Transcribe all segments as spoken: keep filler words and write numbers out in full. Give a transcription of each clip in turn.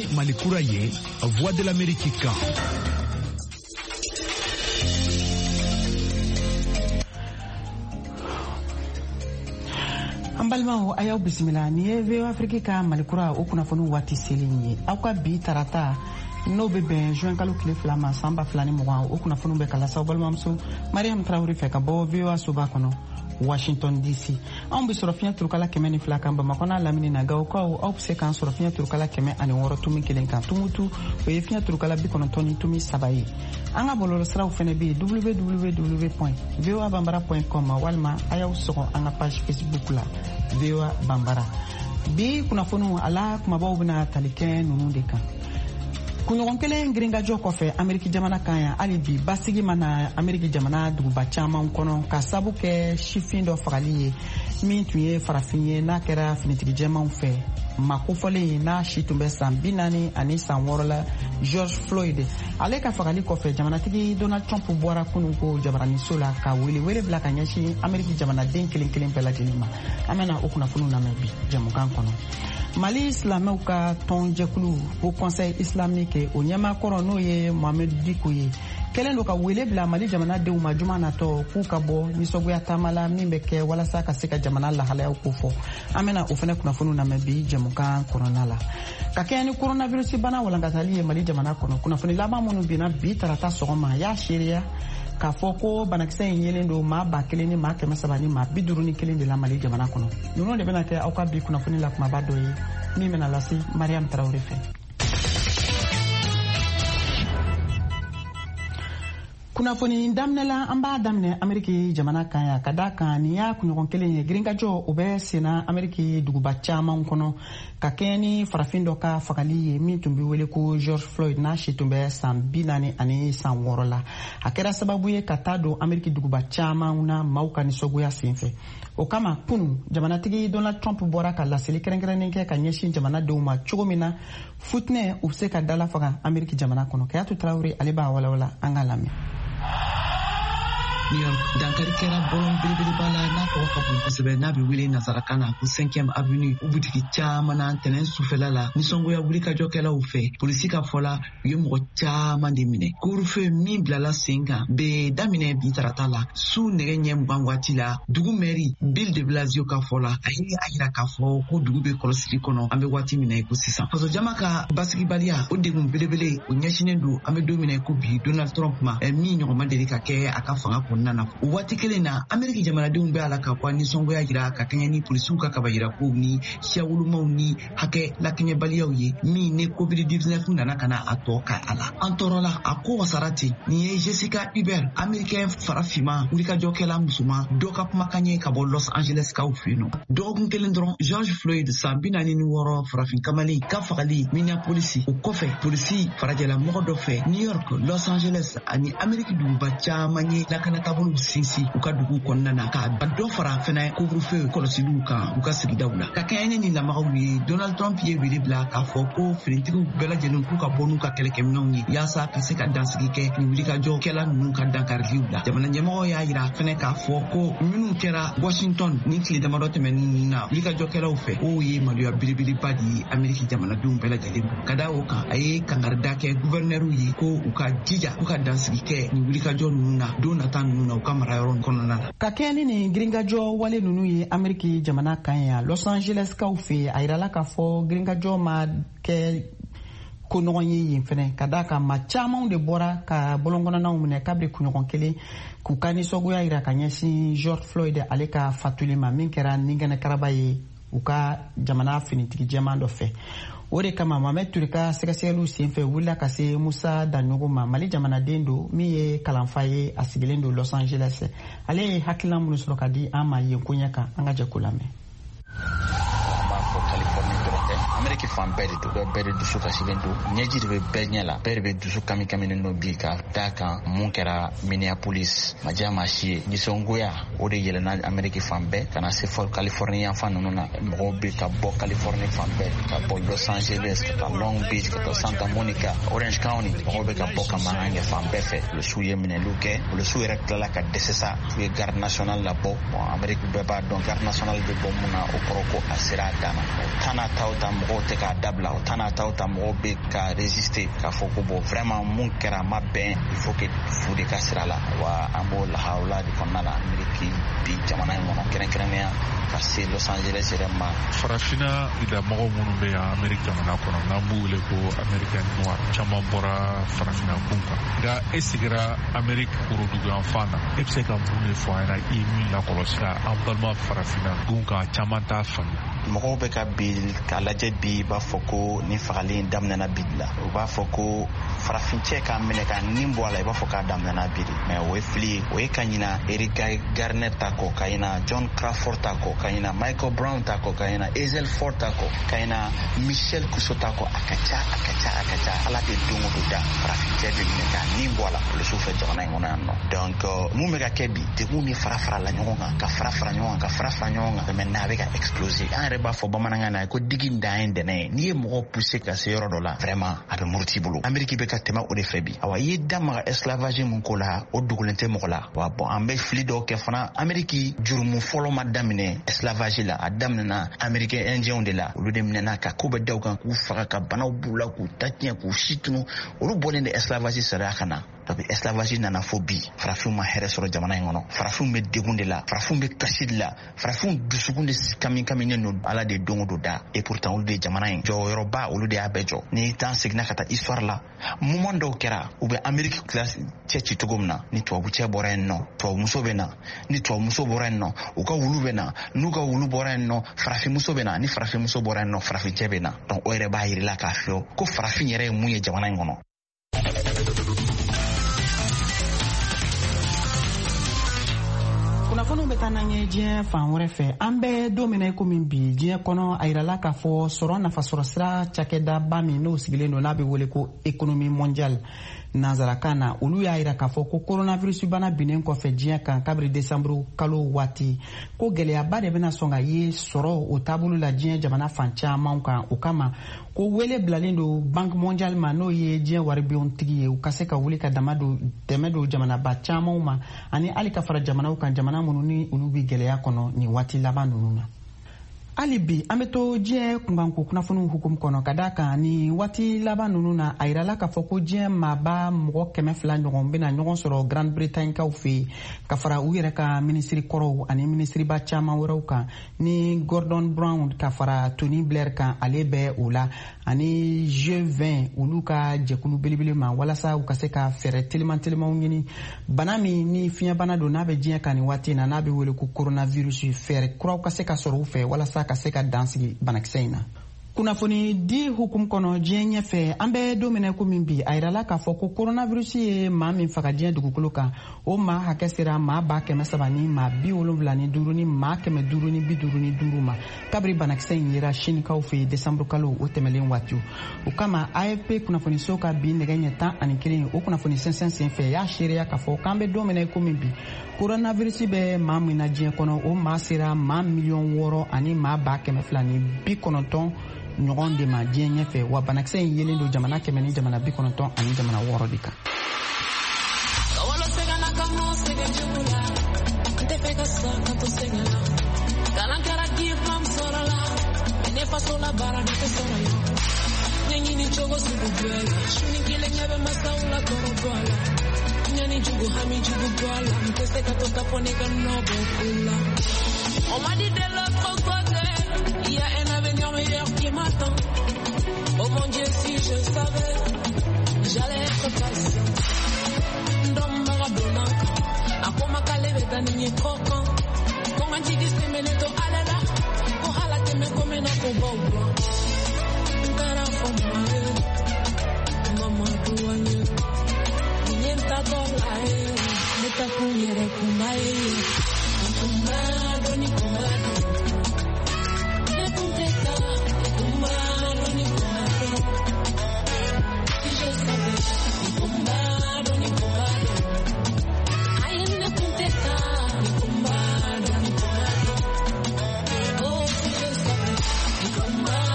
Malikura ye Voix de l'Amérique kan. An balimaw a y'aw bisimila ni ye V O Afrique ka Malikura o kunnafoni waati selen ye aw ka bi tarata n'o bɛ bɛn juin kalo tile fila ma san ba fila ni mugan o kunnafoniw bɛ kala saw balimamuso Mariam Traoré fɛ ka bɔ V O A soba kɔnɔ Washington D C. Anw bɛ sɔrɔ fiɲɛ turukala kɛmɛ ni fila kan Bamakɔ n'a lamini na Gawokaw aw bɛ se k'an sɔrɔ fiɲɛ turukala kɛmɛ ani wɔɔrɔ tumi kelen kan Tumutu o ye fiɲɛ turukala bi kɔnɔntɔn ni tumi saba ye. An ka bɔlɔlɔsiraw fɛnɛ bɛ yen w w w point v o a banbara point com walima a y'aw sɔgɔ an ka page Facebook la V O A Banbara. Bi kunnafoniw ala kumabaw bɛna tali kɛ ninnu de kan. Kunɲɔgɔn kelen girinkajɔ kɔfɛ Ameriki jamana kan yan hali bi basigi mana Ameriki jamana duguba caman kɔnɔ ka sabu kɛ sifin dɔ fagali ye min tun ye farafin ye n'a kɛra finitigi jɛmanw fɛ ma kofɔlen ye n'a si tun bɛ san bi naani ani san wɔɔrɔ la George Floyd ale ka fagali kɔfɛ jamanatigi Donald Trump bɔra kunun ko jabaraniso la ka wele wele bila ka ɲɛsin Ameriki jamanaden kelen kelen bɛɛ lajɛlen ma. An bɛna o kunnafoniw lamɛn bi jamukan kɔnɔ. Mali silamɛw ka tɔn jɛkulu o Conseil islamique o ɲɛmaakɔrɔ n'o ye Mohamed Diko ye kɛlen do ka wele bila Mali jamanadenw ma juma natɔ k'u ka bɔ nisɔgoya taama la min bɛ kɛ walasa ka se ka jamana lahalayaw kofɔ. An bɛna o fɛnɛ kunnafoniw lamɛn bi jamukan kɔnɔna la. Ka kɛɲɛ ni coronavirus bana walankatali ye Mali jamana kɔnɔ kunnafoni laban minnu binna bi tarata sɔgɔma a y'a seereya k'a fɔ ko banakisɛ in yelen do maa ba kelen ni maa kɛmɛ saba ni maa bi duuru ni kelen de la Mali jamana kɔnɔ. Ninnu de bɛna kɛ aw ka bi kunnafoni la kumaba dɔ ye min bɛna lase Mariam Traoré fɛ. Kunnafoni daminɛla an b'a daminɛ Ameriki jamana kan yan ka da kan nin y'a kunɲɔgɔn kelen ye girinkajɔ o bɛ senna Ameriki duguba caman kɔnɔ ka kɛɲɛ ni farafin dɔ ka fagali ye min tun bɛ wele ko George Floyd n'a si tun bɛ san bi naani ani san wɔɔrɔ la. A kɛra sababu ye ka taa don Ameriki duguba caman na maaw ka nisɔgoya senfɛ. O kama kunun jamanatigi Donald Trump bɔra ka laseli kɛrɛnkɛrɛnnen kɛ ka ɲɛsin jamanadenw ma cogo min na futinɛ u bɛ se ka dala faga Ameriki jamana kɔnɔ. Kayatu Traoré ale b'a walawala an ka lamɛn. New York dankari kɛra bɔlɔn belebeleba la n'a tɔgɔ ka bon kosɛbɛ n'a bɛ wele nazarakan na ko cinquième avenue u butigi caman na ntɛnɛn sufɛla la nisɔngoya wulikajɔkɛlaw fɛ polisi ka fɔ la u ye mɔgɔ caman de minɛ couvre-feu min bilala sen kan bɛ daminɛ bi tarata la su nɛgɛ ɲɛ mugan waati la dugu mɛri Bill de Blasio ka fɔ la a ye a yira k'a fɔ ko dugu bɛ kɔlɔsili kɔnɔ an bɛ waati min na ko sisan fasojama ka basigibaliya o degun belebele o ɲɛsinen don an bɛ don min na ko bi Donald Trump ma min ɲɔgɔn ma deli ka kɛ a ka fanga nana o waati kelen na Ameriki jamanadenw bɛ ala ka kɔ nisɔngoya jira ka kɛɲɛ ni polisiw ka kaba yira kow ni siya wolomaw ni hakɛ lakɛɲɛbaliyaw ye min ne covid dix-neuf nana ka na a tɔ ka a la an tɔɔrɔ la a ko wasara ten nin ye Jessica Huber Amerikɛn farafima wulikajɔkɛla musoman dɔ ka kumakan ye ka bɔ Los Angeles kaw fɛ yen nɔ dɔgɔkun kelen dɔrɔn George Floyd san bi naani ni wɔɔrɔ farafin kamalen ka fagali Minneapolis o kɔfɛ polisi farajɛlamɔgɔ dɔ fɛ New York Los Angeles ani Ameriki duguba caman ye lakana taabolo sinsin u ka dugu kɔnɔna na ka dɔ fara fɛnɛ couvre-feu kɔlɔsiliw kan u ka sigidaw la ka kɛɲɛ ni lamagaw ye Donald Trump ye wele bila k'a fɔ ko finitigiw bɛɛ lajɛlen k'u ka bɔ n'u ka kɛlɛkɛminɛw ye yaasa ka se ka dansigi kɛ nin wulikajɔkɛla ninnu ka dankariliw la jamana ɲɛmɔgɔ y'a yira fɛnɛ k'a fɔ ko minnu kɛra Washington ni tile damadɔ tɛmɛnen na wulikajɔkɛlaw fɛ o ye maloya belebeleba de ye Ameriki jamanadenw bɛɛ lajɛlen bolo ka da o kan a ye kangarida kɛ guvɛrnɛriw ye ko u ka jija k'u ka dansigi kɛ nin wulikajɔ ninnu na don nata ninnu na u ka mara yɔrɔ kɔnɔna na ka kɛ ni nin girinkajɔ wale ninnu ye Ameriki jamana kan yan Los Angeles kaw fɛ a yirala k'a fɔ girinkajɔ ma kɛ ko ɲɔgɔn ye yen fɛnɛ ka da kan ma camanw de bɔra ka bɔlɔnkɔnɔnaw minɛ kabiri kunɲɔgɔn kelen k'u ka nisɔgoya yira ka ɲɛsin George Floyd ale ka fatuli ma min kɛra ninkɛnɛ karaba ye u ka jamana finitigi jɛman dɔ fɛ. O de kama Mohamed Ture ka sɛgɛsɛgɛliw senfɛ wulila ka se Musa Danɲogo ma Mali jamanaden don min ye kalanfa ye a sigilen don Los Angeles. Ale ye hakilina minnu sɔrɔ ka di an ma yen ko ɲɛ kan an ka jɛ ko lamɛn. Ameriki fan bɛɛ de don bɛɛ bɛɛ de dusu kasilen don ɲɛji de bɛ bɛɛ ɲɛ la bɛɛ de bɛ dusu kami kaminen don bi ka da kan mun kɛra Minneapolis maja maa si ye nisɔngoya o de yɛlɛnna Ameriki fan bɛɛ ka na se fɔ Californie yan fan ninnu na mɔgɔw bɛ ka bɔ Californie fan bɛɛ ka bɔ Los Angeles ka taa Long Beach ka taa Santa Monica Orange County mɔgɔw bɛ ka bɔ ka mankan kɛ fan bɛɛ fɛ polisiw ye minɛliw kɛ polisiw yɛrɛ tilala ka dɛsɛ sa u ye garde nationale labɔ bon Ameriki bɛɛ b'a dɔn garde nationale bɛ bɔ mun na o kɔrɔ ko a sera a dan na tan n'a ta o ta mɔgɔw tɛ ka k'a dabila o tana ta o ta mɔgɔw bɛ ka résister k'a fɔ ko bon vraiment mun kɛra ma bɛn il faut que fu de ka sira la wa an b'o lahala de kɔnɔna la Ameriki bi jamana in kɔnɔ kɛrɛnkɛrɛnnenya ka se Los Angeles yɛrɛ ma. Farafina idamɔgɔ minnu bɛ yan Ameriki jamana kɔnɔ n'an b'u wele ko Americain Noir caman bɔra farafina kun kan nka e sigira Ameriki korodugu yan fan na e bɛ se ka mun de fɔ an ɲɛna i min lakɔlɔsi an balima farafina kun kan caman t'a faamuya. Mɔgɔw bɛ ka bi k'a lajɛ bi b'a fɔ ko ni fagali daminɛna bi la u b'a fɔ ko farafincɛ k'a minɛ ka nin bɔ a la i b'a fɔ k'a daminɛna bi de mais o ye fili ye o ye ka ɲina Eric Garner ta kɔ ka ɲina John Crawford ta kɔ ka ɲina Michael Brown ta kɔ ka ɲina Hazel Ford ta kɔ ka ɲina Michel Kuso ta kɔ a ka ca a ka ca a ka ca ala de don o don da farafincɛ bɛ minɛ ka nin bɔ a la polisiw fɛ jamana in kɔnɔ yan nɔ donc mun bɛ ka kɛ bi degun ni fara fara la ɲɔgɔn kan ka fara fara ɲɔgɔn kan ka fara fara ɲɔgɔn kan mais n'a bɛ ka exploser an yɛrɛ b'a fɔ bamanankan na ko digi dan ye dɛnɛ ye n'i ye mɔgɔ pousser ka se yɔrɔ dɔ la vraiment a bɛ muruti bolo Ameriki bɛ ka tɛmɛ o de fɛ bi awa i ye da maga esclavage mun ko la o dogolen tɛ mɔgɔ la wa bon an bɛ fili dɔw kɛ fana Ameriki jurumu fɔlɔ ma daminɛ esclavage la a daminɛna Américain indien de la olu de minɛna ka ko bɛ daw kan k'u faga ka banaw b'u la k'u ta tiɲɛ k'u si tunu olu bɔlen de esclavage sariya ka na donc esclavage nana fɔ bi farafinw ma hɛrɛ sɔrɔ jamana in kɔnɔ farafinw bɛ degun de la farafinw bɛ kasi de la farafinw dusukun de kami kaminen don ala de don o don da et pourtant olu de jamana in jɔyɔrɔba olu de y'a bɛɛ jɔ ni t'an seginna ka taa histoire la moment dɔw kɛra u bɛ Ameriki classe cɛ ci cogo min na ni tubabu cɛ bɔra yen nɔ tubabumuso bɛ na ni tubabumuso bɔra yen nɔ u ka wulu bɛ na n'u ka wulu bɔra yen nɔ farafinmuso bɛ na ni farafinmuso bɔra yen nɔ farafincɛ bɛ na donc o yɛrɛ b'a yirila k'a fɔ ko farafin yɛrɛ ye mun ye jamana in kɔnɔ. kunnafoniw bɛ taa n'an ye diɲɛ fan wɛrɛ fɛ an bɛ don min na i komi bi diɲɛ kɔnɔ a yirala k'a fɔ sɔrɔ nafasɔrɔ sira cakɛdaba min n'o sigilen don n'a bɛ wele ko économie mondiale nanzarakan na olu y'a yira k'a fɔ ko coronavirus bana binnen kɔfɛ diɲɛ kan kabiri desanburu kalo waati ko gɛlɛyaba de bɛna sɔn ka ye sɔrɔ o taabolo la diɲɛ jamana fan caman kan o kama ko wele bilalen don banque mondiale ma n'o ye diɲɛ waribɔntigi ye u ka se ka wuli ka dama don dɛmɛ don jamanaba camanw ma ani hali ka fara jamanaw kan jamana minnu ni olu bɛ gɛlɛya kɔnɔ nin waati laban ninnu na. hali bi an bɛ to diɲɛ kunkanko kunnafoniw hukumu kɔnɔ ka da kan ni waati laban ninnu na a yirala k'a fɔ ko diɲɛ maaba mɔgɔ kɛmɛ fila ɲɔgɔn bɛna ɲɔgɔn sɔrɔ Grande Bretagne kaw fɛ yen ka fara u yɛrɛ ka minisiri kɔrɔw ani minisiriba caman wɛrɛw kan ni Gordon Brown ka fara Tony Blair kan ale bɛ o la ani G vingt olu ka jɛkulu belebele ma walasa u ka se ka fɛɛrɛ teliman telimanw ɲini bana min ni fiɲɛbana don n'a bɛ diɲɛ kan ni waati in na n'a bɛ wele ko coronavirus fɛɛrɛ kuraw ka se ka sɔrɔ u fɛ walasa ka se ka dansigi banakisɛ in na. kunnafoni di hukum kɔnɔ diɲɛ ɲɛfɛ an bɛ don min na komi bi a yirala k'a fɔ ko coronavirus ye maa min faga diɲɛ dugukolo kan o maa hakɛ sera maa ba kɛmɛ saba ni maa bi wolonwula ni duuru ni maa kɛmɛ duuru ni bi duuru ni duuru ma kabiri banakisɛ in yera sinikaw fɛ yen desanburu kalo o tɛmɛlen waati o kama A F P kunnafoniso ka bi nɛgɛ ɲɛ tan ani kelen o kunnafoni sɛnsɛn senfɛ y'a seereya k'a fɔ k'an bɛ don min na komi bi coronavirus bɛ maa min na diɲɛ kɔnɔ o maa sera maa miliyɔn wɔɔrɔ ani maa ba kɛmɛ fila ni bi kɔnɔntɔn ɲɔgɔn de ma diɲɛ ɲɛfɛ wa banakisɛ in yelen don jamana kɛmɛ ni jamana bi kɔnɔntɔn ani jamana wɔɔrɔ de kan. Oh mon Dieu, si je savais, j'allais être patient. Ndomba blanca, akoma kalebe tani koko. Konga jigi semeneto alala, kohala teme kome no kobobo. Nkara fomare, mama duanye. Nienta tolae, neta kunyere kumae. Kumbado ni kumbado. Come on.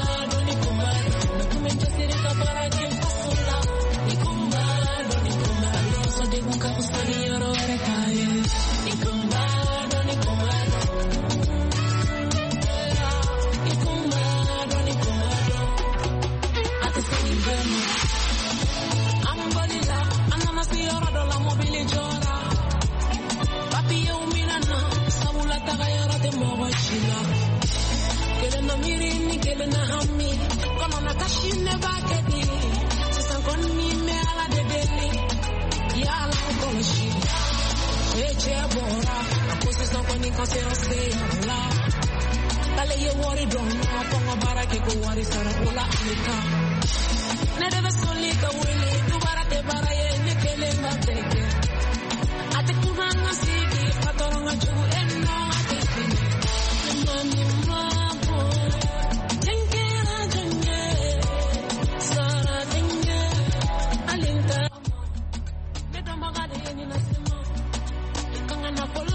kele na hami kono na kashine bakedi sisan konni me ala de deli ya ala kono shi eche bora akosi san konni konsero se ala dale ye wori don na pongo barake go wari sara bola alika ne debe solika wili tu barate baraye ne kele mbateke ate kunanga sigi fatoronga chugu enno ate mani mabo jengera jenge sara jenge alinta ne domagade ni nasimo ikanga na polo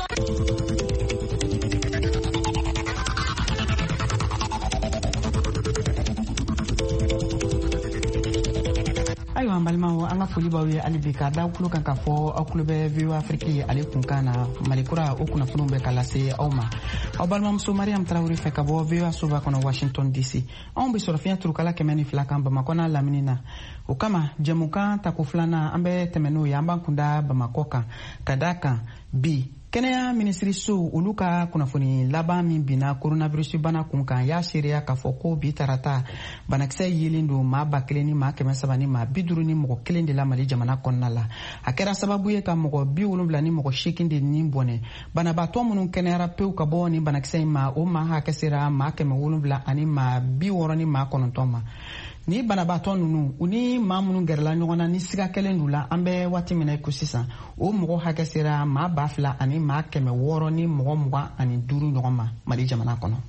ayo ambalma anga foli bawe alibi ka da kulo kan ka fo akulo be view afrique ale kunkana malikura okuna funumbe kala se awma awbalma muso mariam traore fe ka bo view asuba kono washington dc on be sorofia turukala kemeni flaka ba makona laminina ukama jemuka takuflana ambe temeno yamba kunda ba makoka kadaka bi Kenya Ministry su uluka kunafuni laba min bina coronavirus bana kunkan ya shirya ka foko bi tarata banakse yilindu ma bakeleni ma kema sabani ma biduru ni moko kelen de la mali jamana konnala akera sababu ye ka moko bi wulumbla ni moko shikinde ni bone bana ba to munun kenera peu ka boni banakse ma o ma ha kesira ma kema wulumbla ani ma bi woroni ma konontoma ni banabaatɔ nunu uni maa minnu gɛrɛla ɲɔgɔn na ni siga kelen d'u la an bɛ waati min na i ko sisan o mɔgɔ hakɛ sera maa ba fila ani maa kɛmɛ wɔɔrɔ ni mɔgɔ mugan ani duuru ɲɔgɔn ma mali jamana kɔnɔ.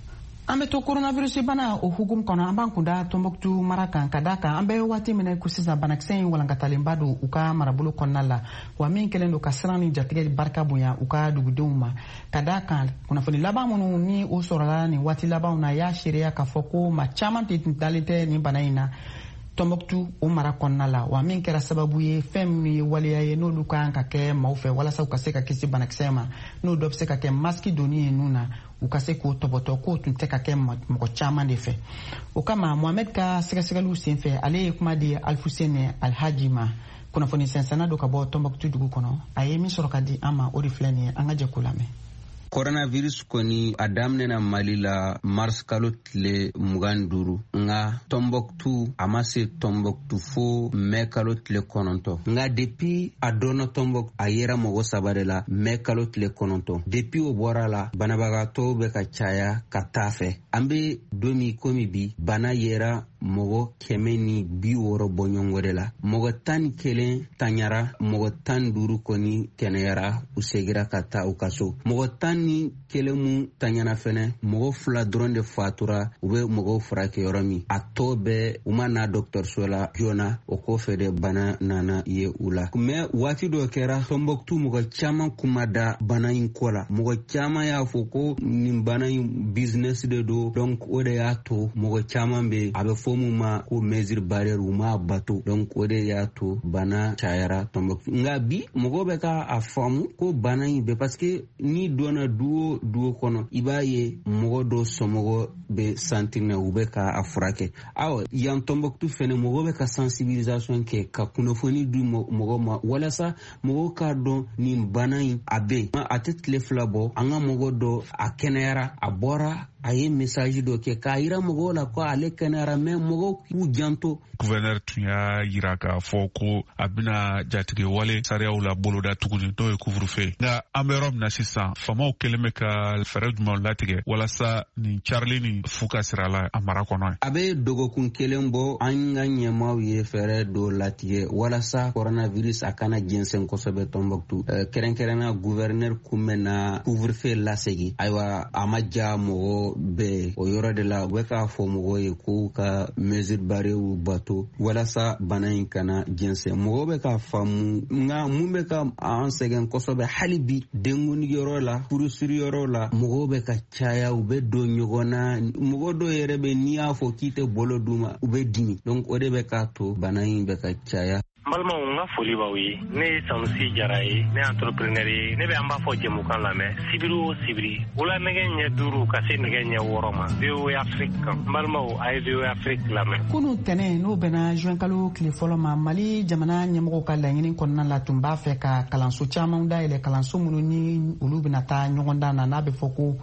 An bɛ to coronavirus bana o hukum kɔnɔ an b'an kunda Tombouctou mara kan ka da kan an bɛ waati min na i ko sisan banakisɛ in walankatalenba don u ka marabolo kɔnɔna la wa min kɛlen don ka siran ni jatigɛ barika bonya u ka dugudenw ma ka da kan kunnafoni laban minnu ni o sɔrɔla nin waati labanw na y'a seereya k'a fɔ ko maa caman tɛ dalen tɛ nin bana in na Tombouctou o mara kɔnɔna la wa min kɛra sababu ye fɛn min ye waleya ye n'olu kan ka kɛ maaw fɛ walasa u ka se ka kisi banakisɛ ma n'o dɔ bɛ se ka kɛ masiki donni ye nun na u ka se k'o tɔbɔtɔ k'o tun tɛ ka kɛ mɔgɔ caman de fɛ o kama Mohamed ka sɛgɛsɛgɛliw senfɛ ale ye kuma di Alfuseni Alhaji ma kunnafoni sɛnsɛnna don ka bɔ Tombouctou dugu kɔnɔ a ye min sɔrɔ ka di an ma o de filɛ nin ye an ka jɛ k'o lamɛn. Coronavirus koni a daminɛna Mali la mars kalo tile mugan duru nga Tombouctou a ma se Tombouctou fo mai kalo tile kɔnɔntɔn nga depuis a donna Tombouctou a yera mɔgɔ saba de la mai kalo tile kɔnɔntɔn depuis o bɔra la banabagatɔw bɛ ka caya ka taa fɛ an bɛ don min komi bi bana yera mɔgɔ kɛmɛ ni bi wɔɔrɔ bɔ ɲɔgɔn de la mɔgɔ tan ni kelen tanyara mɔgɔ tan duuru kɔni kɛnɛyara u segira ka taa u ka so mɔgɔ tan ni kelen mu tanyana fɛnɛ mɔgɔ fila dɔrɔn de fatura u bɛ mɔgɔw furakɛ yɔrɔ min a tɔ bɛɛ u ma na dɔgɔtɔrɔso la joona o kɔfɛ de bana nana ye u la mɛ waati dɔ kɛra Tombouctou mɔgɔ caman kuma da bana in kɔ la mɔgɔ caman y'a fɔ ko nin bana in business de do donc o de y'a to mɔgɔ caman bɛ a bɛ fɔ mu ma ko mesure barrière u ma bato donc o de y'a to bana cayara Tombouctou nga bi mɔgɔ bɛ ka a faamu ko bana in bɛ parce que ni donna duo duo kɔnɔ i b'a ye mɔgɔ dɔ somɔgɔ bɛ sentir na u bɛ ka a furakɛ awɔ yan Tombouctou fɛnɛ mɔgɔ bɛ ka sensibilisation kɛ ka kunnafoni di mɔgɔ ma walasa mɔgɔ k'a dɔn nin bana in a bɛ a tɛ tile fila bɔ an ka mɔgɔ dɔ a kɛnɛyara a bɔra a ye message dɔ kɛ k'a yira mɔgɔw la ko ale kɛnɛyara mɛ mɔgɔw k'u janto. Gouverneur tun y'a yira k'a fɔ ko a bɛna jatigɛ wale sariyaw la boloda tuguni n'o ye couvre-feu nka an bɛ yɔrɔ min na sisan faamaw kɛlen bɛ ka fɛɛrɛ jumɛnw latigɛ walasa nin carili ni fu ka sira la a mara kɔnɔ. a bɛ dɔgɔkun kelen bɔ an ka ɲɛmaaw ye fɛɛrɛ dɔ latigɛ walasa coronavirus a kana jɛnsɛn kosɛbɛ Tombouctou kɛrɛnkɛrɛnna gouverneur kunbɛnna couvre-feu lasegin ayiwa a ma ja mɔgɔ bɛɛ o yɔrɔ de la u bɛ k'a fɔ mɔgɔw ye k'u ka mesure barrière bato walasa bana in kana jɛnsɛn mɔgɔw bɛ k'a faamu nka mun bɛ ka an sɛgɛn kosɛbɛ hali bi denkundi yɔrɔ la furusiri yɔrɔ la mɔgɔw bɛ ka caya u bɛ don ɲɔgɔn na mɔgɔ dɔw yɛrɛ bɛ n'i y'a fɔ k'i tɛ bolo d'u ma u bɛ dimi donc o de bɛ k'a to bana in bɛ ka caya. N balimaw n ka foli b'aw ye ne ye Sanusi Jara ye ne ye entrepreneur ye ne bɛ an b'a fɔ jɛmukan lamɛn sibiri o sibiri wula nɛgɛ ɲɛ duuru ka se nɛgɛ ɲɛ wɔɔrɔ ma V O A Afrique kan n balimaw a ye V O A Afrique lamɛn. Kunu tɛnɛ n'o bɛnna juin kalo tile fɔlɔ ma Mali jamana ɲɛmɔgɔw ka laɲini kɔnɔna la tun b'a fɛ ka kalanso caman dayɛlɛ kalanso minnu ni olu bɛna taa ɲɔgɔn dan na n'a bɛ fɔ ko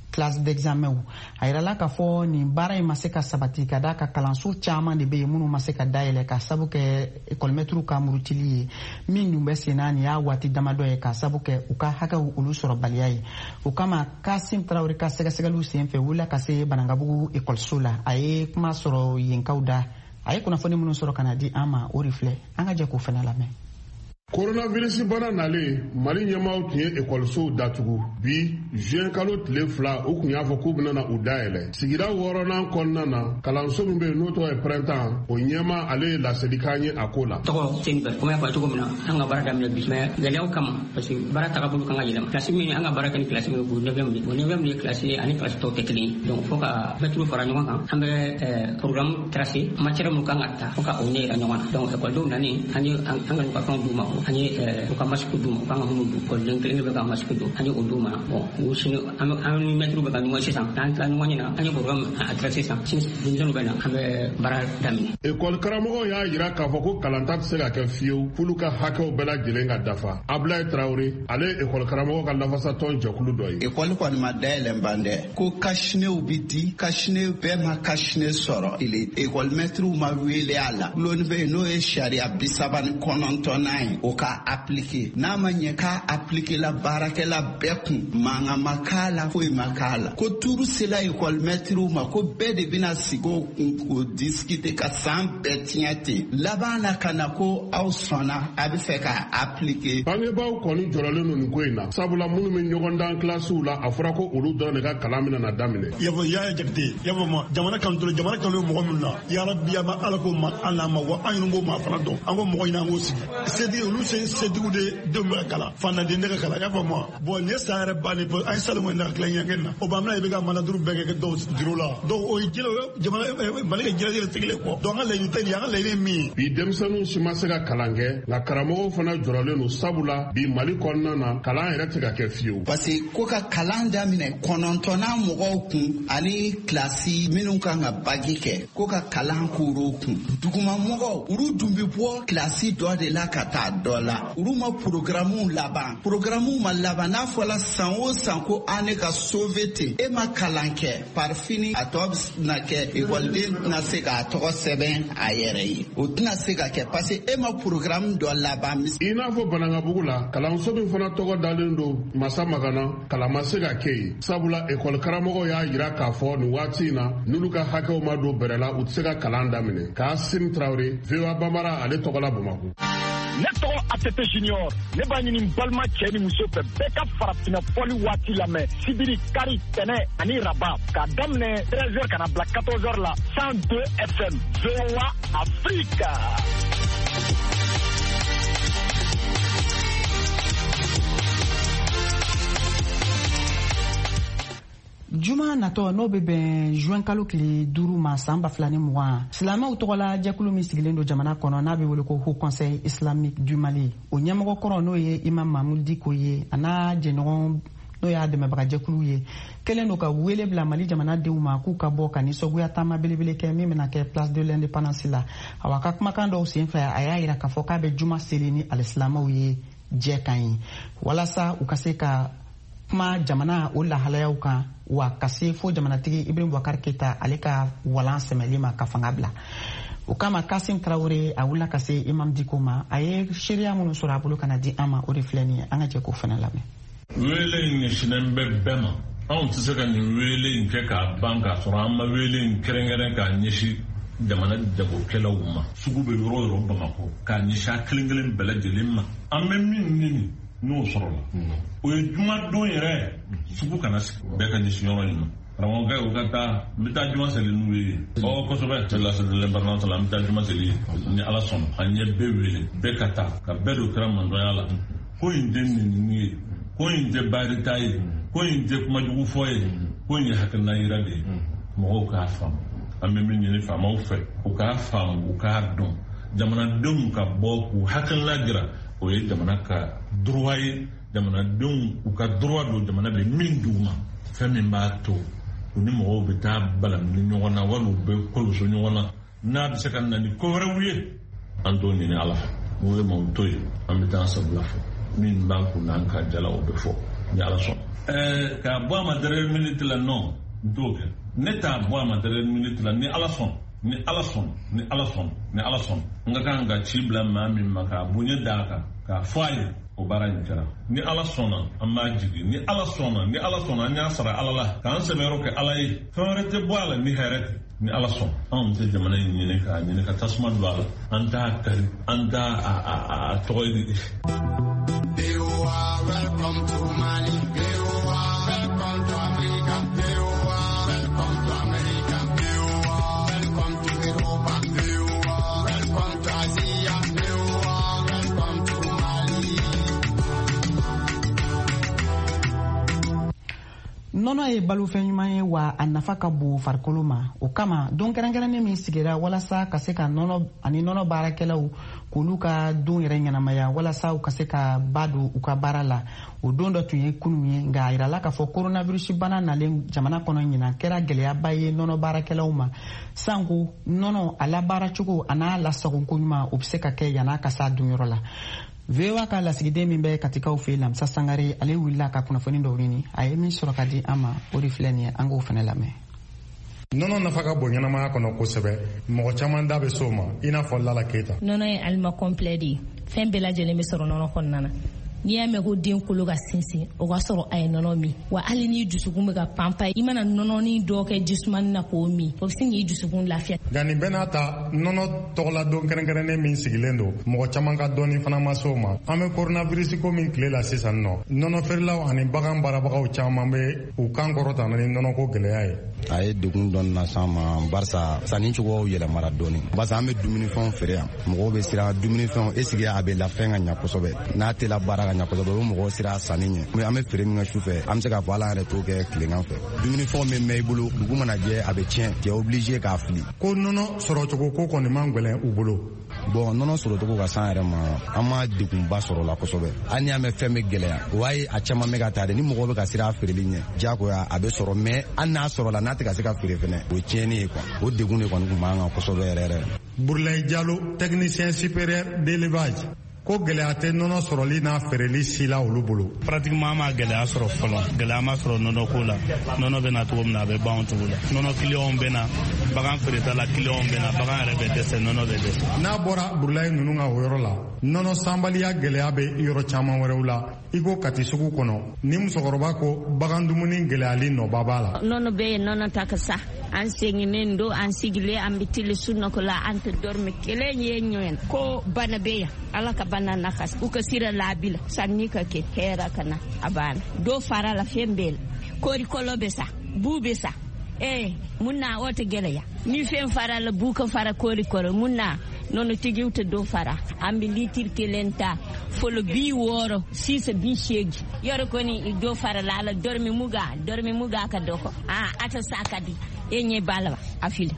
classe d'examen a yirala k'a fɔ nin baara in ma se ka sabati ka da ka kalanso caaman de be yen minnu ma se ka dayɛlɛ ka sabu kɛ écolemètre ka murutili ye min dun bɛ senna nin y'a waati damadɔ ye ka sabu kɛ u ka hakɛw olu sɔrɔ baliya ye o kama Kasim Traoré ka sɛgɛsɛgɛliw senfɛ wulila ka se Banangabugu école la a ye kuma sɔrɔ yenkaw da a ye kunnafoni minnu sɔrɔ ka na di an ma o de filɛ an ka jɛ k'o fana lamɛn. Coronavirus bana nale Mali ɲɛmaaw tun ye ekɔlisow datugu bi juin kalo tile fila u kun y'a fɔ k'u bɛna u dayɛlɛ sigida wɔɔrɔnan kɔnɔna na kalanso min bɛ yen n'o tɔgɔ ye printemps o ɲɛma ale ye laselikan ye a ko la. tɔgɔ Seni Bɛri komi y'a fɔ cogo min na an ka baara daminɛ bi mais gɛlɛyaw kama parce que baara tagabolo kan ka yɛlɛma kilasi min an ka baara kɛ ni kilasi min ye o neuvième de o neuvième de ye kilasi ye ani kilasi tɔw tɛ kelen ye donc fo ka mɛtiriw fara ɲɔgɔn kan an bɛ programme tracé matière min kan ka ta fo ka o ɲɛ yira ɲɔgɔn na donc ekɔlidenw nanen an ye an ka n'u ka fɛnw d'u ma an ye u ka masque d'u ma u kan ka minnu don ekɔliden kelen bɛ ka masque don an ye o d'u ma bon u sini an ni mɛtiriw bɛ ka ɲɔgɔn sisan n'an tila ɲɔgɔn ɲɛna an ye programme a tracé sisan sini denmisɛnninw bɛ na an bɛ baara daminɛ. Ekɔli karamɔgɔw y'a jira k'a fɔ ko kalanta tɛ se ka kɛ fiyewu f'olu ka hakɛw bɛɛ lajɛlen ka dafa. Ablaye Traoré ale ye ekɔli karamɔgɔ ka lafasatɔn jɛkulu dɔ ye. Ekɔli kɔni ma dayɛlɛ ban dɛ ko kasinew bi di kasine bɛɛ ma kasine sɔrɔ ekɔlimɛtiriw ma wele a la loni bɛ yen n'o ye sariya bi saba ni kɔnɔntɔnnan ye o ka appliqué n'a ma ɲɛ k'a appliqué la baarakɛla bɛɛ kun mankan ma k'a la foyi ma k'a la ko tuuru sela ekɔlimɛtiriw ma ko bɛɛ de bɛna sigi o kun k'o discuter ka san bɛɛ tiɲɛ ten laban na ka na ko aw sɔnna a bɛ fɛ k'a appliqué. bangebaaw kɔni jɔrɔlen don nin ko in na sabula minnu bɛ ɲɔgɔndan kilasiw la a fɔra ko olu dɔrɔn de ka kalan bɛna na daminɛ. yafɔ yaya jakite yafɔ ma jamana kan tolo jamana kan mɔgɔ minnu na yarabi ya ma ala ko ma an n'a ma wa an yɛrɛ ko ma fana dɔn an ko mɔgɔ ɲini an k'o sigi sedi olu se sedigiw de denw bɛ kalan fannaden de ka kalan y'a fɔ ma bon nin ye san yɛrɛ bannen an ye sali na tila ɲɛgɛn na o b'an bɛna i bɛ ka mana duuru bɛɛ kɛ dɔw juru la donc o ye jɛnɛ jamana mali ka jɛnɛ de sigilen kɔ donc an ka laɲini tɛ nin an ka laɲini ye min ye. bi denmisɛnninw si ma se ka kalan kɛ nka karamɔgɔw fana jɔrɔlen don sabula bi mali kɔnɔna na kalan yɛrɛ tɛ ka kɛ fiyewu. parce que ko ka kalan daminɛ kɔnɔntɔnnan mɔgɔw kun ani kilasi minnu kan ka bagi kɛ ko ka kalan k'olu kun duguma mɔgɔw olu dun bɛ bɔ kilasi dɔ de la ka taa dɔ la olu ma programmew laban programmew ma laban n'a fɔla san o san ko an ne ka sauver ten e ma kalan kɛ par fini a tɔ bɛna kɛ ekɔliden tɛna se k'a tɔgɔ sɛbɛn a yɛrɛ ye o tɛna se ka kɛ parce que e ma programme dɔ laban. i n'a fɔ Banangabugu la kalanso min fana tɔgɔ dalen don Masa Magana kalan ma se ka kɛ yen sabula ekɔli karamɔgɔw y'a jira k'a fɔ nin waati in na n'olu ka hakɛw ma don bɛrɛ la u tɛ se ka kalan daminɛ. Kasim Traoré V O A Bambara ale tɔgɔ la Bamakɔ. ne tɔgɔ A T T Junior ne b'a ɲini n balima cɛ ni muso fɛ bɛɛ ka farafinna fɔli waati lamɛn sibiri kari tɛnɛ ani raba k'a daminɛ treize heures ka na bila quatorze heures la cent deux F M V O A Afrique. Juma natɔ n'o bɛ bɛn juin kalo tile duuru ma san ba fila ni mugan silamɛw tɔgɔ la jɛkulu min sigilen don jamana kɔnɔ n'a bɛ wele ko Haut Conseil Islamique du Mali o ɲɛmɔgɔ kɔrɔ n'o ye Imam Mamoud Diko ye a n'a jɛɲɔgɔn n'o y'a dɛmɛbaga jɛkulu ye kelen don ka wele bila Mali jamanadenw ma k'u ka bɔ ka nisɔngoya taama belebele kɛ min bɛna kɛ place de l'indépendance la awa ka kumakan dɔw senfɛ a y'a jira k'a fɔ k'a bɛ juma seli ni alisilamɛw ye jɛ kan ye walasa u ka se ka kuma jamana o lahalayaw kan wa ka se fo jamanatigi Ibrahim Boubacar Keita ale ka walan sɛmɛli ma ka fanga bila o kama Kasim Traoré a wulila ka se Imam Diko ma a ye seereya minnu sɔrɔ a bolo ka na di an ma o de filɛ nin ye an ka jɛ k'o fana lamɛn. wele in ɲɛsinnen bɛ bɛɛ ma anw tɛ se ka nin wele in kɛ k'a ban k'a sɔrɔ an ma wele in kɛrɛnkɛrɛn k'a ɲɛsin jamana jagokɛlaw ma sugu bɛ yɔrɔ yɔrɔ Bamakɔ k'a ɲɛsin a kelen kelen bɛɛ lajɛlen ma an bɛ min ɲini n'o sɔrɔla o ye jumadon yɛrɛ sugu kana sigi bɛɛ ka ɲɛsin yɔrɔ in ma karamɔgɔkɛ u ka taa n bɛ taa juma seli n'u ye ɔ kosɛbɛ c'est la c'est de l'indépendance la n bɛ taa juma seli ni Ala sɔnna a ɲɛ bɛɛ wele bɛɛ ka taa ka bɛɛ don kɛra mandɔnya la ko in tɛ nenini ye ko in tɛ baarita ye ko in tɛ kumajugu fɔ ye ko in ye hakilina yira de ye mɔgɔw k'a faamu an bɛ min ɲini faamaw fɛ u k'a faamu u k'a dɔn jamanadenw ka bɔ k'u hakilina jira o ye jamana ka droit ye jamanadenw u ka droit don jamana bɛ min d'u ma fɛn min b'a to u ni mɔgɔw bɛ taa balamini ɲɔgɔn na wali u bɛ kɔlɔsɔ ɲɔgɔn na n'a bɛ se ka na ni ko wɛrɛw ye an t'o ɲini Ala fɛ n'o ye maaw to ye an bɛ taa an sabula fɔ min b'an kun n'an ka jala o bɛ fɔ ni Ala sɔnna ɛɛ ka bɔ a ma dernière minute la non n t'o kɛ ne t'a bɔ a ma dernière minute la ni ala sɔn ni ala sɔn ni ala sɔn ni ala sɔn n ka kan ka ci bila maa min ma k'a bonya d'a kan k'a fɔ a ye o baara in kɛra ni ala sɔnna an b'a jigin ni ala sɔnna ni ala sɔnna an y'a sara ala la k'an sɛbɛyɔrɔ kɛ ala ye fɛn wɛrɛ tɛ bɔ a la ni hɛrɛ tɛ ni ala sɔn anw tɛ jamana in ɲini k'a ɲini ka tasuma don a la an t'a kari an t'a a tɔgɔ ye. Welcome to Mali. Welcome to America. Welcome to America. Welcome to Europa. Welcome to Asia. Welcome to Mali. Nɔnɔ ye balofɛn ɲuman ye wa a nafa ka bon farikolo ma o kama don kɛrɛnkɛrɛnnen min sigira walasa ka se ka nɔnɔ ani nɔnɔ baarakɛlaw k'olu ka don yɛrɛ ɲɛnamaya walasa u ka se ka ba don u ka baara la o don dɔ tun ye kunun ye nka a yirala k'a fɔ coronavirus bana nalen jamana kɔnɔ ɲina kɛra gɛlɛyaba ye nɔnɔ baarakɛlaw ma sanko nɔnɔ a labaara cogo a n'a lasagoko ɲuman o bɛ se ka kɛ yan'a ka s'a donyɔrɔ la. V O A ka lasigiden min bɛ Katikaw fɛ Lamsa Sangare ale wulila ka kunnafoni dɔw ɲini a ye min sɔrɔ ka di an ma o de filɛ nin ye an k'o fana lamɛn. Nɔnɔ nafa ka bon ɲɛnamaya kɔnɔ kosɛbɛ mɔgɔ caman da bɛ s'o ma i n'a fɔ Lala Keyita. Nɔnɔ ye aliment complet de ye fɛn bɛɛ lajɛlen bɛ sɔrɔ nɔnɔ kɔnɔna na. N'i y'a mɛn ko den kolo ka sinsin o ka sɔrɔ a ye nɔnɔ min wa hali ni dusukun bɛ ka panpa i mana nɔnɔnin dɔ kɛ jisumani na k'o min o bɛ se k'i dusukun lafiya. Nka nin bɛɛ n'a ta nɔnɔ tɔgɔladon kɛrɛnkɛrɛnnen min sigilen don mɔgɔ caman ka dɔɔni fana ma s'o ma an bɛ coronavirus ko min tile la sisan nɔ nɔnɔ feerelaw ani bagan baarabagaw caman bɛ u kan kɔrɔta ni nɔnɔ ko gɛlɛya ye. A ye degun dɔɔni las'an ma barisa sanni cogoyaw yɛlɛmara dɔɔni barisa an bɛ dumunifɛnw feere yan mɔgɔw bɛ siran dumunifɛnw esigi a bɛ lafɛn ka ɲɛ kosɛbɛ n'a tɛ la baara ka ɲɛ kosɛbɛ o mɔgɔw sira sanni ɲɛ an bɛ feere min kɛ su fɛ an bɛ se k'a fɔ ala yɛrɛ t'o kɛ tilegan fɛ dumunifɛnw bɛ mɛn i bolo dugu mana jɛ a bɛ tiɲɛ t'es obligé k'a fili. Ko nɔnɔ sɔrɔcogo ko kɔni man gɛlɛn u bolo. Bon nɔnɔ sɔrɔcogo ka san yɛrɛ ma an ma degunba sɔrɔ la kosɛbɛ hali ni an bɛ fɛn bɛ gɛlɛya o y'a ye a caman bɛ ka taa de ni mɔgɔw bɛ ka siran a feereli ɲɛ diyagoya a bɛ sɔrɔ mɛ hali n'a sɔrɔ la n'a tɛ ka se ka feere fɛnɛ o ye tiɲɛni ye quoi o degun de kɔni tun b'an kan kosɛbɛ yɛrɛ yɛrɛ. Burulayi Jalo technicien supérieur d'élevage ko gɛlɛya tɛ nɔnɔ sɔrɔli n'a feereli si la olu bolo. Pratiquement ma gɛlɛya sɔrɔ fɔlɔ gɛlɛya ma sɔrɔ nɔnɔ ko la nɔnɔ bɛ na cogo min na a bɛ ban cogo la nɔnɔ clients bɛ na bagan feereta la clients bɛ na bagan yɛrɛ bɛ dɛsɛ nɔnɔ bɛ dɛsɛ. N'a bɔra Burulayi ninnu ka o yɔrɔ la nɔnɔ sanbaliya gɛlɛya bɛ yɔrɔ caman wɛrɛw la i ko Kati sugu kɔnɔ ni musokɔrɔba ko bagan dumuni gɛlɛyali nɔba b'a la. Nɔnɔ bɛ yen nɔnɔ ta ka sa an sɛgɛnnen don an sigilen an bɛ tile sunɔgɔ la an tɛ dɔrɔmɛ kelen ye ɲɔgɔn ko bana bɛ yan ala ka bana nakas u ka sira labi la sanni ka kɛ hɛrɛ ka na a banna dɔ fara la fɛn bɛɛ la kɔɔri kɔlɔ bɛ sa bu bɛ sa ee mun na o tɛ gɛlɛya ni fɛn fara la bu ka fara kɔɔri kɔlɔ mun na nɔnɔ tigiw tɛ dɔ fara an bɛ litiri kelen ta fɔlɔ bi wɔɔrɔ sisan bi seegin yɔrɔ kɔni dɔ fara la ala dɔrɔmɛ muga dɔrɔmɛ muga ka dɔgɔ aa a tɛ sa ka di e ɲɛ b'a la wa a fili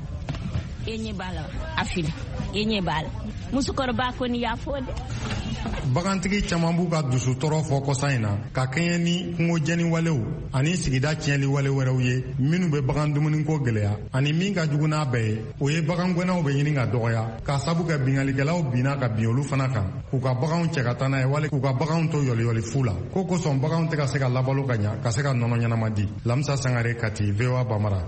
e ɲɛ b'a la wa a fili e ɲɛ b'a la musokɔrɔba kɔni y'a fɔ dɛ. Bagantigi caman b'u ka dusu tɔɔrɔ fɔ kɔsa in na ka kɛɲɛ ni kungojɛni walew ani sigida tiɲɛli wale wɛrɛw ye minnu bɛ bagan dumuni ko gɛlɛya ani min ka jugu n'a bɛɛ ye o ye bagan gɛnnaw bɛ ɲini ka dɔgɔya k'a sabu kɛ bingalikɛlaw binna ka bin olu fana kan k'u ka baganw cɛ ka taa n'a ye wale k'u ka baganw to yɔliyɔli fu la ko kosɔn baganw tɛ ka se ka labalo ka ɲa ka se ka nɔnɔ ɲɛnama di. Lamsa Sangare Kati V O A Bamara.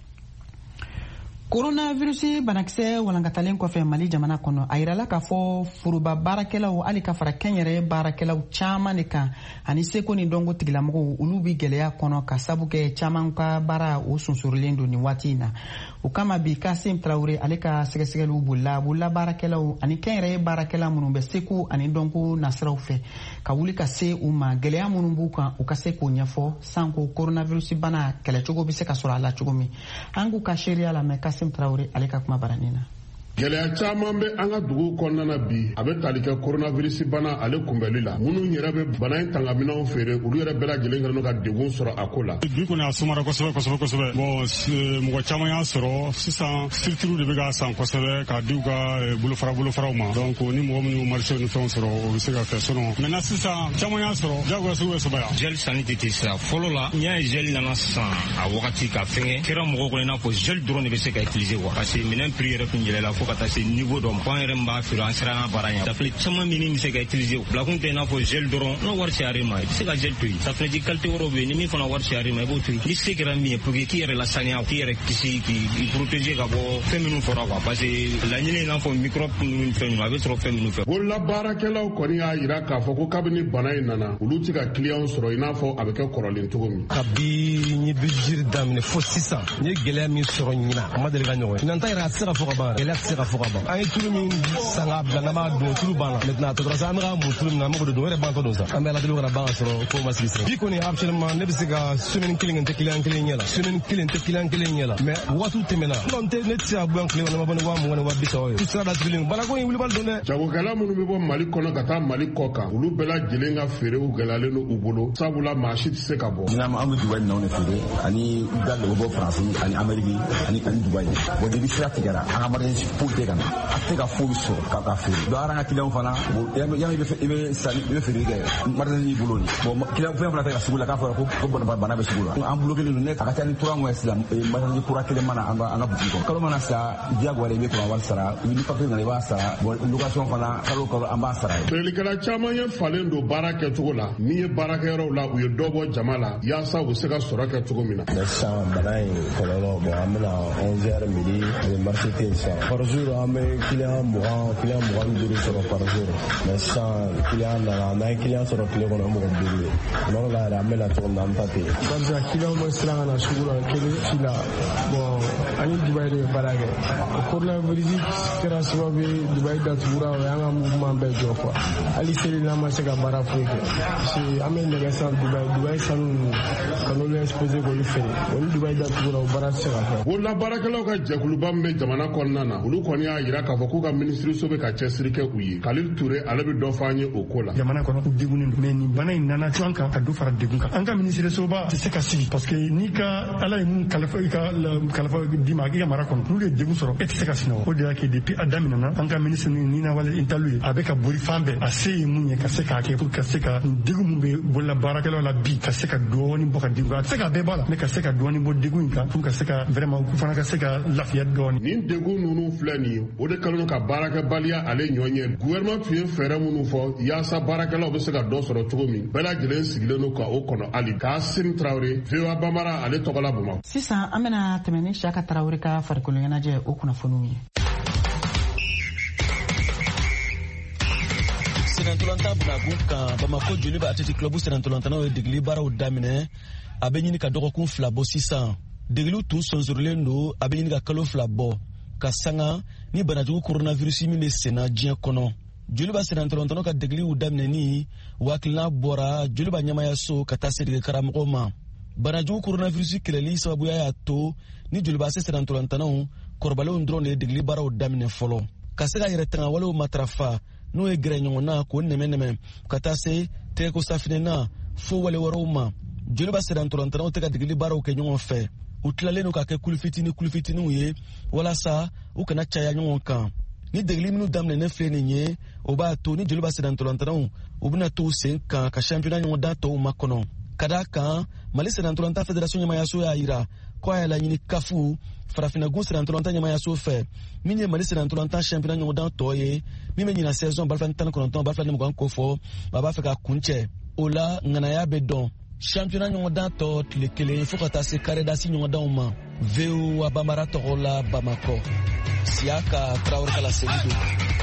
Coronavirus banakisɛ walankatalen kɔfɛ Mali jamana kɔnɔ a yirala k'a fɔ furuba baarakɛlaw hali ka fara kɛnyɛrɛ baarakɛlaw caman de kan ani seko ni dɔnko tigilamɔgɔw olu bi gɛlɛya kɔnɔ ka sabu kɛ caman ka baara o sunsurilen don nin waati in na o kama bi Kasim Tarawele ale ka sɛgɛsɛgɛliw bolila bolola baarakɛlaw ani kɛnyɛrɛ baarakɛla minnu bɛ seko ani dɔnko nasiraw fɛ ka wuli ka se u ma gɛlɛya minnu b'u kan u ka se k'o ɲɛfɔ sanko coronavirus bana kɛlɛcogo bɛ se ka sɔrɔ a la cogo min an k'u ka seereya lamɛn Kasim Tarawele ale ka kuma barani na. Gɛlɛya caman bɛ an ka dugu kɔnɔna na bi a bɛ tali kɛ coronavirus bana ale kunbɛli la minnu yɛrɛ bɛ bana in tangaminɛw feere olu yɛrɛ bɛɛ lajɛlen kɛlen don ka degun sɔrɔ a ko la. Bi kɔni a sumara kosɛbɛ kosɛbɛ kosɛbɛ bon mɔgɔ caman y'a sɔrɔ sisan structure de bɛ ka san kosɛbɛ ka di u ka bolofara bolofaraw ma donc ni mɔgɔ minnu marché ni fɛnw sɔrɔ o bɛ se ka kɛ sinon maintenant sisan caman y'a sɔrɔ jagoya sugu bɛ sɛbɛ yan. Gel sanni tɛ ten sisan fɔlɔ la n'i y'a ye gel nana sisan a wagati ka fɛngɛ kɛra mɔgɔw kɔnɔ i n'a fɔ gel dɔrɔn de bɛ se ka utiliser quoi parce que minɛn prix yɛrɛ tun yɛlɛla fo fo ka taa se niveau dɔ ma ko an yɛrɛ min b'a feere an siranna baara ɲɛ safunɛ caman min bɛ se ka utiliser bilakun tɛ i n'a fɔ gel dɔrɔn n'o wari cayar'i ma i bɛ se ka gel to yen safunɛji qualité wɛrɛw bɛ yen ni min fana wari cayar'i ma i b'o to yen ni se kɛra min ye pour que k'i yɛrɛ lasaniya k'i yɛrɛ kisi k'i protéger ka bɔ fɛn minnu fɔra quoi parce que laɲini in n'a fɔ microbe ninnu ni fɛn ninnu a bɛ sɔrɔ fɛn minnu fɛ. Bolola baarakɛlaw kɔni y'a jira k'a fɔ ko kabini bana in nana olu tɛ ka client sɔrɔ i n'a fɔ a bɛ kɛ kɔrɔlen cogo min. Kabi n ye bi jiri daminɛ fo sisan n ye gɛlɛya min sɔrɔ ɲina a ma deli ka ɲɔgɔn ye nanta yɛrɛ a tɛ se ka fɔ ka ban gɛlɛya tɛ se ka fɔ ka ban an ye tulu min san k'a bila n'an b'a don tulu banna maintenant a tɔtɔra sa an bɛ ka mun tulu min na an bɛ k'o de don o yɛrɛ bantɔ don sa an bɛ ala deli ka na ban ka sɔrɔ ko ma sigi sigi bi kɔni absolument ne bɛ se ka semaine kelen tɛ client kelen ɲɛ la semaine kelen tɛ client kelen ɲɛ la mais waatiw tɛmɛna ne tɛ ne tɛ se ka bɔ yan tile kɔnɔ ne ma bɔ ni waa mugan ni waa bi saba ye tu sira datugulen balako in wulibali don dɛ. Jagokɛla minnu bɛ bɔ Mali kɔnɔ ka taa Mali kɔ kan olu bɛɛ lajɛlen ka feerew gɛlɛyalen don u bolo sabula maa si tɛ se ka bɔ. Ɲinan an bɛ Dubaï minɛnw de feere ani Uganda o bɔ Faransi ani Amérique ani ani Dubaï bon depuis sira tigɛra an ka marchandise foyi tɛ ka na a tɛ se ka foyi sɔrɔ k'a ka feere donc an ka client fana yanni i bɛ sanni i bɛ feere kɛ marchandise y'i bolo bon client fɛn fana tɛ ka sugu la k'a fɔra ko ko bana bɛ sugu la an bloqué len don ne a ka ca ni trois mois sisan marchandise kura kelen mana an ka an ka boutique kɔnɔ kalo mana sa diyagoya i bɛ kɔnɔ wari sara ni papier nana i b'a sara bon location fana kalo kalo an b'a sara. Feerelikɛla caman ye falen don baara kɛcogo la n'i ye baarakɛyɔrɔw la u ye dɔ bɔ jama la yaasa u bɛ se ka sɔrɔ kɛ cogo min na. Sisan bana in kɔlɔlɔ bon an bɛna onze heures midi le marché tɛ yen sisan par jour an bɛ client mugan client mugan ni duuru sɔrɔ par jour mais sisan client nana n'an ye client sɔrɔ tile kɔnɔ mɔgɔ duuru ye n'o la yɛrɛ an bɛ na cogo min na an bɛ taa ten. barisa client ma siran ka na sugu la kelen si la bon ani Dubaï de bɛ baara kɛ coronavirus kɛra sababu ye Dubaï datugura o y'an ka mouvement bɛɛ jɔ quoi hali seli n'an ma se ka baara foyi kɛ parce que an bɛ nɛgɛ san Dubaï Dubaï sanu ninnu ka n'olu exposé k'olu feere olu Dubaï datugura o baara tɛ se ka kɛ. Bolola baarakɛlaw ka jɛkuluba min bɛ jamana kɔnɔna na olu kɔni y'a jira k'a fɔ k'u ka minisiriso bɛ ka cɛsiri kɛ u ye Kalilu Ture ale bɛ dɔ fɔ an ye o ko la. Jamana kɔnɔ u degunnen don mais nin bana in nana to an kan ka dɔ fara degun kan an ka minisirisoba tɛ se ka sigi parce que n'i ka ala ye mun kalifa i ka kalifa d'i ma i ka mara kɔnɔ n'olu ye degun sɔrɔ e tɛ se ka sinɔgɔ o de y'a kɛ depuis a daminɛna an ka minisiri ni na wale intalu ye a bɛ ka bori fan bɛɛ a se ye mun ye ka se k'a kɛ pour ka se ka degun min bɛ bolola baarakɛlaw la bi ka se ka dɔɔni bɔ ka degun a tɛ se ka bɛɛ bɔ la mais ka se ka dɔɔni bɔ degun in kan pour ka se ka vraiment u fana ka se ka lafiya dɔɔni. Nin degun ninnu filɛ nin ye o de kɛlen don ka baarakɛbaliya ale ɲɔɲɛ gouvernement tun ye fɛɛrɛ minnu fɔ yaasa baarakɛlaw bɛ se ka dɔ sɔrɔ cogo min bɛɛ lajɛlen sigilen don ka o kɔnɔ hali Kasim Traoré V O A Bambara ale tɔgɔ la Bamakɔ. Sisan an bɛna tɛmɛ ni Siyaka Traoré ka farikolo ɲɛnajɛ o kunnafoniw ye. Senatolanta Bunagun kan Bamako Joliba Athletic Club Senatolanta n'o ye degeli baaraw daminɛ a bɛ ɲini ka dɔgɔkun fila bɔ sisan degeliw tun sɔnsɔrɔlen don a bɛ ɲini ka kalo fila bɔ ka sanga ni banajugu coronavirus min bɛ senna diɲɛ kɔnɔ Joliba Senatolanta ka degeliw daminɛni hakilina bɔra Joliba ɲɛmayaso ka taa se dege karamɔgɔw ma banajugu coronavirus kɛlɛli sababuya y'a to ni Joliba Senatolantanaw kɔrɔbalenw dɔrɔn de ye degeli baaraw daminɛ fɔlɔ ka se ka yɛrɛ tanga walew matarafa n'o ye gɛrɛ ɲɔgɔn na k'o nɛmɛ-nɛmɛ ka taa se tɛgɛko safinɛ na fo wale wɛrɛw ma Joliba Senatolantanaw tɛ ka degeli baaraw kɛ ɲɔgɔn fɛ u tilalen don ka kɛ kulufitini kulufitiniw ye walasa u kana caya ɲɔgɔn kan ni degeli minnu daminɛ filɛ nin ye o b'a to ni Joliba Senatolantanaw u bɛna to sen kan ka championnat ɲɔgɔn dan tɔw makɔnɔ ka d'a kan Mali Senatolanta Fédération ɲɛmayaso y'a jira ko a y'a laɲini kafu Farafinagun Senatolanta ɲɛmayaso fɛ min ye Mali Senatolanta championnat ɲɔgɔn dan tɔ ye min bɛ ɲina saison balifani tan ni kɔnɔntɔn balifani mugan ko fɔ a b'a fɛ ka kuncɛ o la ŋanaya bɛ dɔn championnat ɲɔgɔn dan tɔ tile kelen fo ka taa se karedasi ɲɔgɔn danw ma V O A Bambara tɔgɔ la Bamakɔ Siyaka Traoré ka laseli don.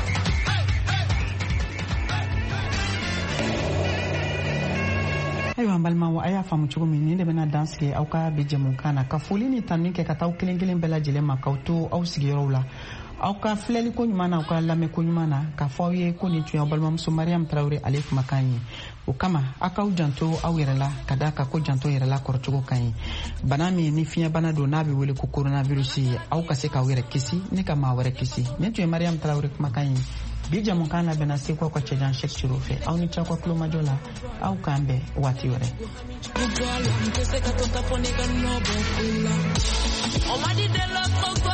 Ayiwa an balimaw a y'a faamu cogo min nin de bɛna dan sigi aw ka bi jɛmukan na ka foli ni tanuni kɛ ka taa aw kelen kelen bɛɛ lajɛlen ma k'aw to aw sigiyɔrɔw la aw ka filɛli ko ɲuman na aw ka lamɛn ko ɲuman na k'a fɔ aw ye ko nin tun ye aw balimamuso Mariam Traoré ale kumakan ye o kama aw k'aw janto aw yɛrɛ la ka d'a kan ko janto yɛrɛ la kɔrɔcogo ka ɲi bana min ni fiɲɛ bana don n'a bɛ wele ko coronavirus ye aw ka se k'aw yɛrɛ kisi ne ka maa wɛrɛ kisi nin tun ye Mariam Traoré kumakan ye bi jamukan na bɛna se k'aw ka cɛjan Cheikh Siro fɛ aw ni cɛ ka kulomajɔ la aw k'an bɛn waati wɛrɛ. On m'a dit de l'autre